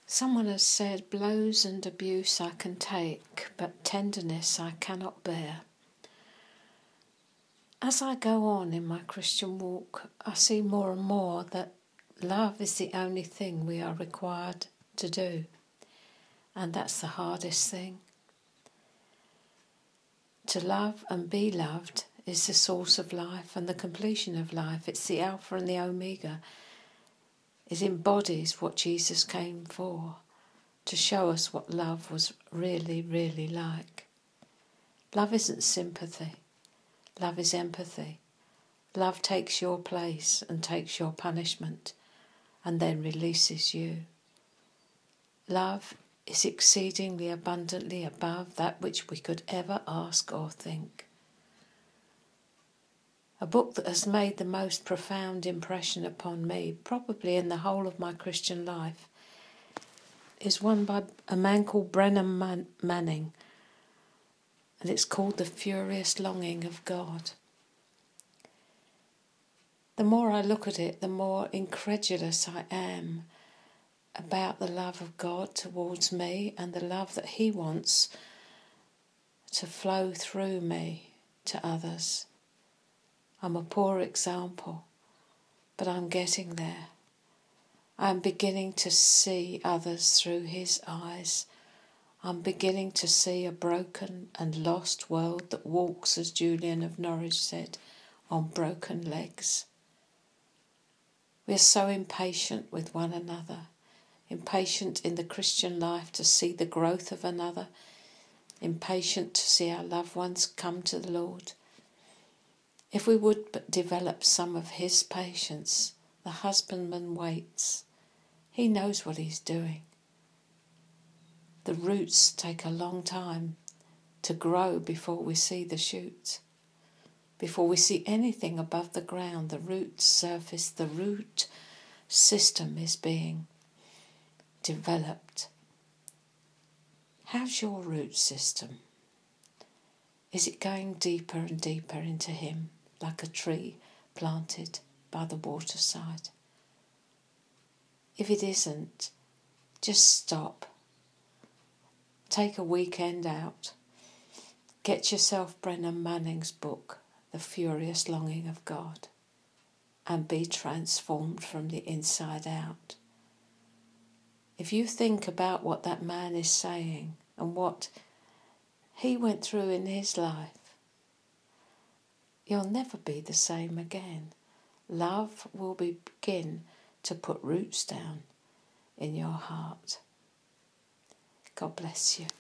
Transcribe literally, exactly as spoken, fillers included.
Someone has said, blows and abuse I can take, but tenderness I cannot bear. As I go on in my Christian walk, I see more and more that love is the only thing we are required to do, and that's the hardest thing. To love and be loved is the source of life and the completion of life. It's the Alpha and the Omega. It embodies what Jesus came for, to show us what love was really, really like. Love isn't sympathy. Love is empathy. Love takes your place and takes your punishment and then releases you. Love is exceedingly abundantly above that which we could ever ask or think. A book that has made the most profound impression upon me, probably in the whole of my Christian life, is one by a man called Brennan Man- Manning, and it's called The Furious Longing of God. The more I look at it, the more incredulous I am about the love of God towards me and the love that He wants to flow through me to others. I'm a poor example, but I'm getting there. I'm beginning to see others through His eyes. I'm beginning to see a broken and lost world that walks, as Julian of Norwich said, on broken legs. We're so impatient with one another, impatient in the Christian life to see the growth of another, impatient to see our loved ones come to the Lord. If we would but develop some of His patience, the husbandman waits. He knows what He's doing. The roots take a long time to grow before we see the shoots. Before we see anything above the ground, the root surface, the root system is being developed. How's your root system? Is it going deeper and deeper into Him, like a tree planted by the waterside? If it isn't, just stop. Take a weekend out. Get yourself Brennan Manning's book, The Furious Longing of God, and be transformed from the inside out. If you think about what that man is saying and what he went through in his life, you'll never be the same again. Love will begin to put roots down in your heart. God bless you.